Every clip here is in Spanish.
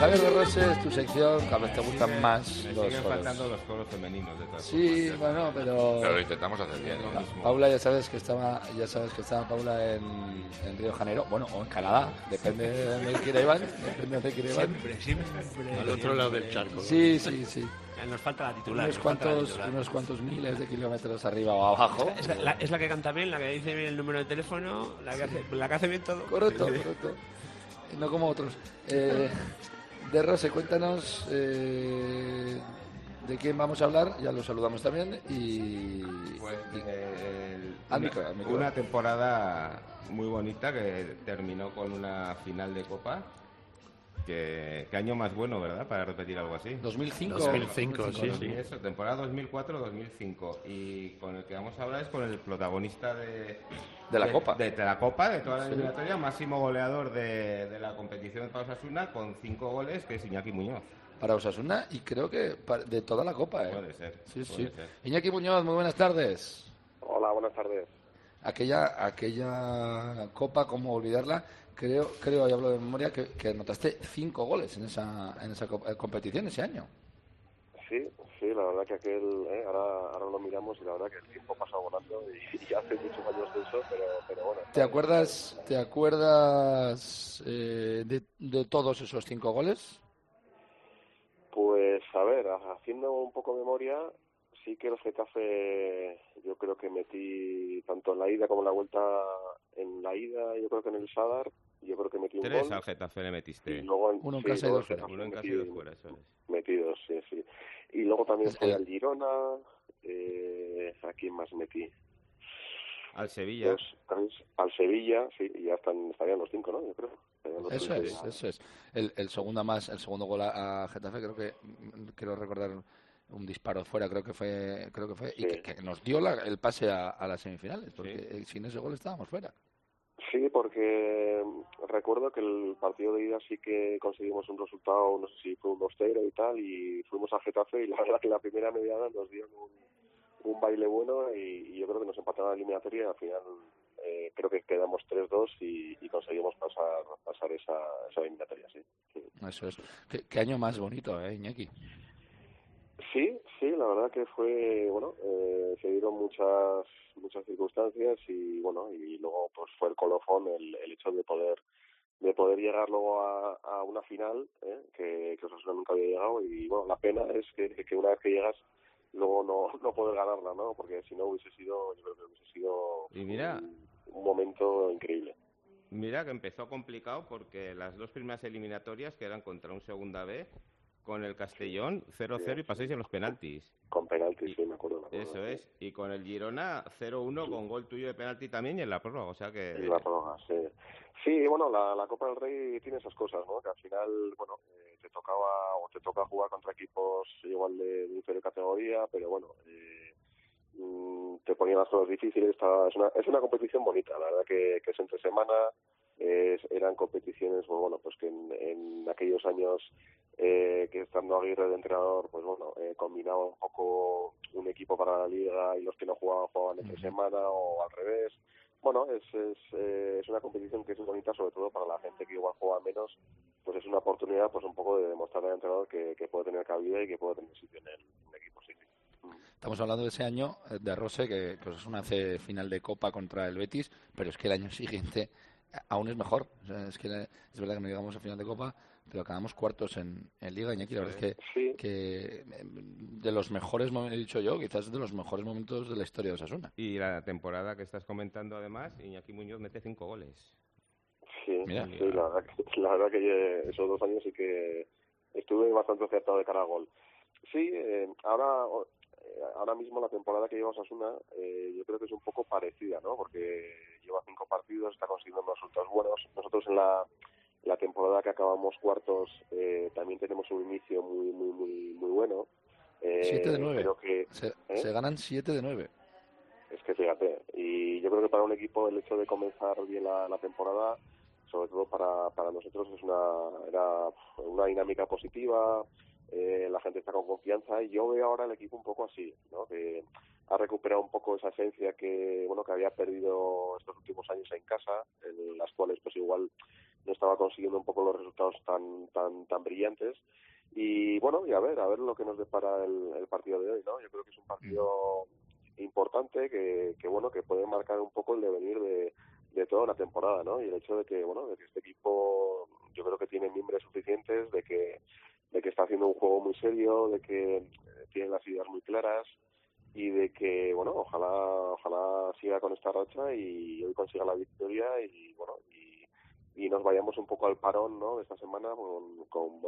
Javier de Rose es tu sección, cada vez te gustan más Me los siguen foros. faltando los coros femeninos de todas Sí, formas. bueno, pero Pero lo intentamos hacer bien. Lo mismo. Paula ya sabes que estaba Paula en Río de Janeiro, bueno, o en Canadá, depende de dónde quiera Iván, Siempre. Al otro lado del charco. Sí. Nos falta la titular. Unos cuantos miles de kilómetros arriba o abajo. Es la que canta bien, la que dice bien el número de teléfono, la que hace bien todo. Correcto. No como otros. De Rose, cuéntanos de quién vamos a hablar, ya lo saludamos también y... Pues, al micro. Una temporada muy bonita que terminó con una final de Copa. Qué año más bueno, ¿verdad? Para repetir algo así. 2005, sí. Eso, temporada 2004-2005. Y con el que vamos a hablar es con el protagonista de la Copa. De la Copa, de toda la eliminatoria, máximo goleador de la competición para Osasuna, con 5 goles, que es Iñaki Muñoz. Para Osasuna y creo que de toda la Copa, ¿eh? Puede ser. Sí. Puede ser. Iñaki Muñoz, muy buenas tardes. Hola, buenas tardes. Aquella Copa, ¿cómo olvidarla? Creo, y hablo de memoria, que anotaste 5 goles en esa competición ese año. Sí, la verdad que ahora lo miramos y la verdad que el tiempo pasa volando y hace muchos años de eso, pero bueno. ¿Te acuerdas de todos esos 5 goles? Pues a ver, haciendo un poco memoria, sí que el Getafe yo creo que metí tanto en la ida como en la vuelta. En la ida yo creo que en el Sadar yo creo que metí un 3 gol. al Getafe le metiste. Y luego uno en casa y 2 fuera. Uno en casa y 2 fuera, eso es. Metidos, sí. Y luego también fue al Girona. ¿A quién más metí? Al Sevilla. 2, 3, al Sevilla, sí, y ya estarían los 5, ¿no? Yo creo. Eso es. El segundo gol a Getafe, quiero recordar un disparo fuera, creo que fue, sí. y que nos dio el pase a las semifinales, porque sin ese gol estábamos fuera. Sí, porque recuerdo que el partido de ida sí que conseguimos un resultado, no sé si fue un 2-0 y tal, y fuimos a Getafe y la verdad que la primera media hora nos dieron un baile bueno y yo creo que nos empataron la eliminatoria y al final creo que quedamos 3-2 y conseguimos pasar esa eliminatoria, sí. Eso es. ¿Qué año más bonito, Iñaki? Sí, la verdad que fue, se dieron muchas circunstancias y luego pues fue el colofón el hecho de poder llegar luego a una final, que Osasuna nunca había llegado y la pena es que una vez que llegas luego no poder ganarla, ¿no? Porque si no yo creo que hubiese sido Y mira, un momento increíble. Mira que empezó complicado porque las 2 primeras eliminatorias que eran contra un segunda B, con el Castellón 0-0 y pasáis en los penaltis. Con penaltis, sí, me acuerdo. Eso es. Y con el Girona 0-1 con gol tuyo de penalti también y en la prórroga, o sea que... En la prórroga, sí. Sí, la Copa del Rey tiene esas cosas, ¿no? Que al final, te toca jugar contra equipos igual de inferior categoría, pero te ponían las cosas difíciles. Es una competición bonita, la verdad que es entre semana. Eran competiciones, pues que en aquellos años que estando Aguirre de entrenador, pues combinaba un poco un equipo para la Liga y los que no jugaban entre semana o al revés. Es una competición que es bonita, sobre todo para la gente que igual juega menos, pues es una oportunidad pues un poco de demostrar al entrenador que puede tener cabida y que puede tener sitio en el equipo, sí. Estamos hablando de ese año de Rose, que Osasuna hace final de Copa contra el Betis, pero es que el año siguiente aún es mejor. O sea, es verdad que no llegamos a final de Copa, pero acabamos cuartos en Liga. Iñaki, la verdad es que de los mejores momentos, he dicho yo, quizás de los mejores momentos de la historia de Osasuna. Y la temporada que estás comentando, además, Iñaki Muñoz mete 5 goles. Sí, la verdad que esos 2 años sí que estuve bastante acertado de cara al gol. Sí, ahora mismo la temporada que lleva Osasuna yo creo que es un poco parecida, ¿no? Porque lleva 5 partidos, está consiguiendo unos resultados buenos. Nosotros en la temporada que acabamos cuartos también tenemos un inicio muy muy muy muy bueno. 7 de 9. Creo que se ganan 7 de 9. Es que fíjate, y yo creo que para un equipo el hecho de comenzar bien la temporada, sobre todo para nosotros, era una dinámica positiva. La gente está con confianza y yo veo ahora el equipo un poco así, ¿no? Que ha recuperado un poco esa esencia que había perdido estos últimos años en casa, en las cuales pues igual no estaba consiguiendo un poco los resultados tan brillantes. Y bueno, y a ver lo que nos depara el partido de hoy, ¿no? Yo creo que es un partido importante que bueno, que puede marcar un poco el devenir de toda la temporada, ¿no? Y el hecho de que, bueno, de que este equipo yo creo que tiene mimbres suficientes, de que está haciendo un juego muy serio, de que tiene las ideas muy claras y de que, bueno, ojalá siga con esta racha y hoy consiga la victoria y, bueno, y nos vayamos un poco al parón, ¿no?, de esta semana con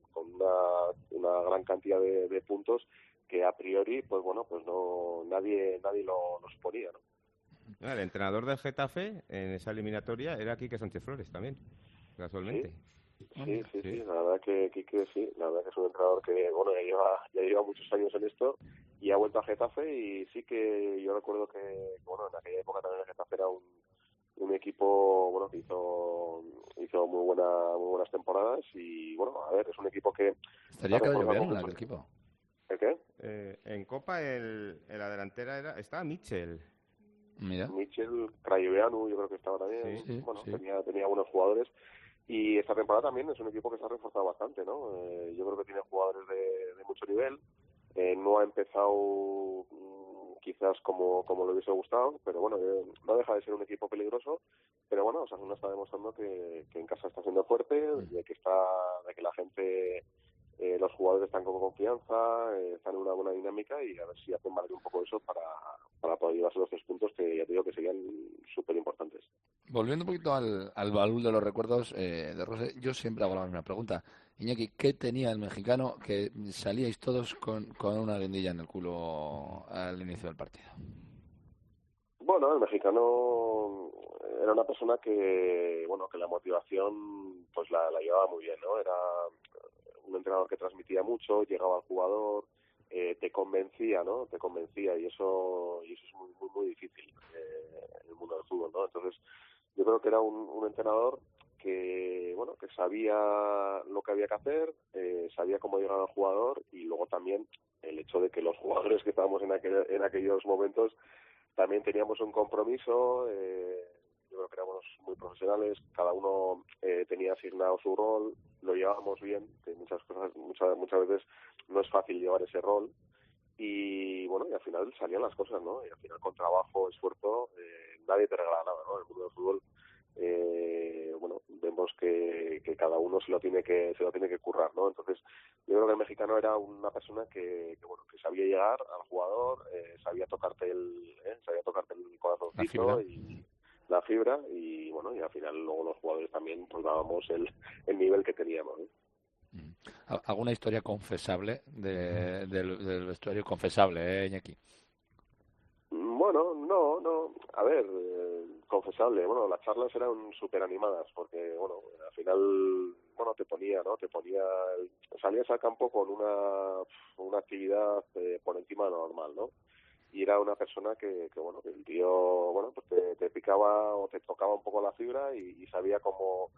una gran cantidad de puntos que a priori, pues bueno, pues no nadie lo suponía, ¿no? El entrenador del Getafe en esa eliminatoria era Quique Sánchez Flores también, casualmente. Sí, la verdad que Quique la verdad que es un entrenador que, bueno, ya lleva muchos años en esto y ha vuelto a Getafe y sí que yo recuerdo que bueno, en aquella época también el Getafe era un equipo, bueno, que hizo muy buenas temporadas y, bueno, a ver, es un equipo que... Estaría que llover en aquel equipo. ¿El qué? En Copa, en la delantera estaba Mitchell. Mira. Mitchell, Crayoveanu, yo creo que estaba también. Sí, bueno, sí. tenía buenos jugadores. Y esta temporada también es un equipo que se ha reforzado bastante, ¿no? Yo creo que tiene jugadores de mucho nivel. No ha empezado quizás como le hubiese gustado, pero bueno, no deja de ser un equipo peligroso. Pero bueno, Osasuna está demostrando que en casa está siendo fuerte, de que la gente, los jugadores están con confianza, están en una buena dinámica y a ver si hacen valer un poco eso para poder llevarse los 3 puntos que ya te digo que serían súper importantes. Volviendo un poquito al baúl de los recuerdos de Rose, yo siempre hago la misma pregunta. Iñaki, ¿qué tenía el mexicano que salíais todos con una guindilla en el culo al inicio del partido? Bueno, el mexicano era una persona que, bueno, que la motivación pues la llevaba muy bien, ¿no? Era un entrenador que transmitía mucho, llegaba al jugador, te convencía, ¿no? Te convencía y eso es muy difícil en el mundo del fútbol, ¿no? Entonces, yo creo que era un entrenador que, bueno, que sabía lo que había que hacer, sabía cómo llegar al jugador y luego también el hecho de que los jugadores que estábamos en aquellos momentos también teníamos un compromiso, yo creo que éramos muy profesionales, cada uno tenía asignado su rol, lo llevábamos bien, que muchas veces no es fácil llevar ese rol y bueno, y al final salían las cosas, ¿no? Y al final con trabajo, esfuerzo, nadie te regala nada, ¿no? En el mundo del fútbol, bueno, vemos que cada uno se lo tiene que currar, ¿no? Entonces, yo creo que el mexicano era una persona que bueno, que sabía llegar al jugador, sabía tocarte el corazoncito y la fibra y bueno, y al final luego los jugadores también pues dábamos el nivel que teníamos, ¿no? ¿Alguna historia confesable del vestuario? Confesable, Iñaki. Bueno, no. A ver, confesable. Bueno, las charlas eran súper animadas porque, bueno, al final, bueno, te ponía, salías al campo con una actividad por encima de lo normal, ¿no? Y era una persona que bueno, que el tío, bueno, pues te picaba o te tocaba un poco la fibra y sabía cómo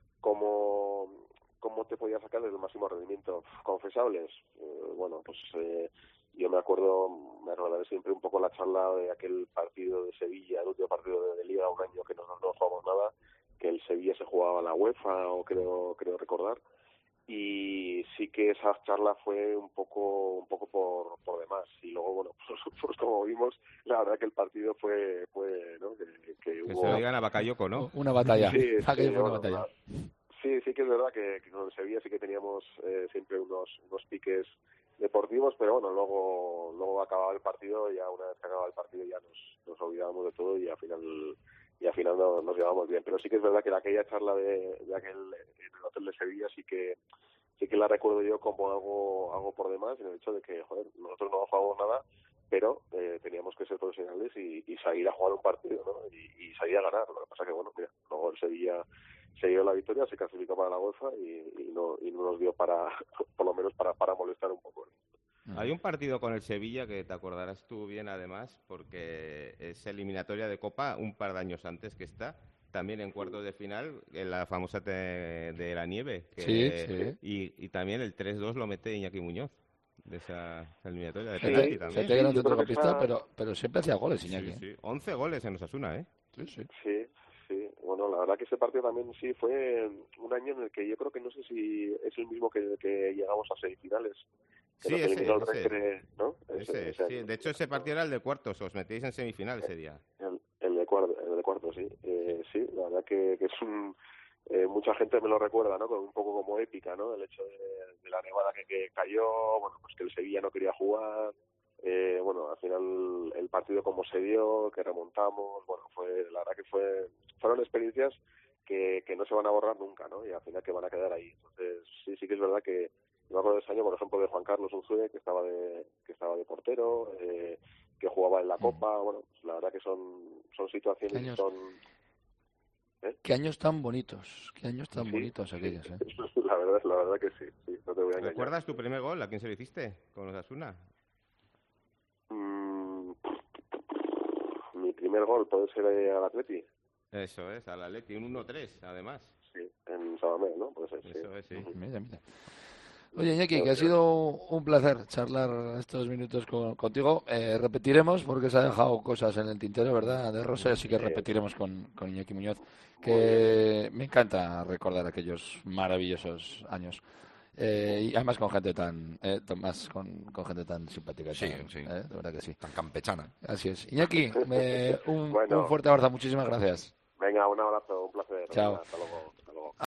te podía sacar el máximo rendimiento. Confesables, bueno, pues yo me recordaré siempre un poco la charla de aquel partido de Sevilla, el último partido de Liga, un año que nosotros no jugamos nada, que el Sevilla se jugaba la UEFA, o creo recordar, y sí que esa charla fue un poco por demás, y luego, bueno, pues como vimos, la verdad que el partido fue ¿no? que hubo... se lo digan a Bakayoko, ¿no? Una batalla. Sí, Una batalla. Sí que es verdad que con el Sevilla sí que teníamos siempre unos piques deportivos, pero bueno, luego acababa el partido, ya una vez que acababa el partido ya nos olvidábamos de todo y al final nos llevábamos bien. Pero sí que es verdad que aquella charla de aquel en el hotel de Sevilla sí que la recuerdo yo como algo por demás, en el hecho de que, joder, nosotros no jugamos nada, pero teníamos que ser profesionales y salir a jugar un partido, ¿no? Y salir a ganar. Lo que pasa que, bueno, mira, luego el Sevilla se dio la victoria, se clasificó para la UEFA y no nos dio para, por lo menos para molestar un poco, ¿no? Hay un partido con el Sevilla que te acordarás tú bien, además, porque es eliminatoria de Copa un par de años antes que está, también en cuartos de final, en la famosa de la nieve. Sí. Y también el 3-2 lo mete Iñaki Muñoz, de esa eliminatoria de Sí, penalti también. era un centrocampista, pero siempre hacía goles, Iñaki. Sí. 11 goles en Osasuna, ¿eh? Sí. Sí. no, la verdad que ese partido también sí fue un año en el que yo creo que no sé si es el mismo que llegamos a semifinales. Que Sí, nos eliminó el ese. Recre, ¿no? Ese, ese sí. año. De hecho, ese partido era el de cuartos, os metéis en semifinal ese día. El de cuarto, sí. Sí, la verdad que es un... mucha gente me lo recuerda, ¿no? Un poco como épica, ¿no? El hecho de la nevada que cayó, bueno, pues que el Sevilla no quería jugar, bueno, al final el partido como se dio, que remontamos, bueno, la verdad que fueron experiencias que no se van a borrar nunca, ¿no? Y al final que van a quedar ahí. Entonces, sí que es verdad que me acuerdo de ese año, por ejemplo, de Juan Carlos Unzué, que estaba de portero, que jugaba en la Copa, bueno, pues la verdad que son situaciones y son... Qué años tan bonitos, bonitos sí, aquellos, ¿eh? La verdad que sí, no te voy a engañar. ¿Recuerdas tu primer gol? ¿A quién se lo hiciste con Osasuna? Mi primer gol puede ser al Atleti. Eso es, al Atleti, un 1-3, además. Sí, en Sabamés, ¿no? Puede ser, sí. Eso es, sí. Mira. Oye, Iñaki, que ha sido un placer charlar estos minutos contigo. Repetiremos, porque se ha dejado cosas en el tintero, ¿verdad? De Rose, así que repetiremos con Iñaki Muñoz, que me encanta recordar aquellos maravillosos años. Y además con gente con gente tan simpática. Sí, tan, sí. De verdad que sí. Tan campechana. Así es. Iñaki, un Bueno. fuerte abrazo. Muchísimas gracias. Venga, un abrazo, un placer. Chao. Venga, hasta luego.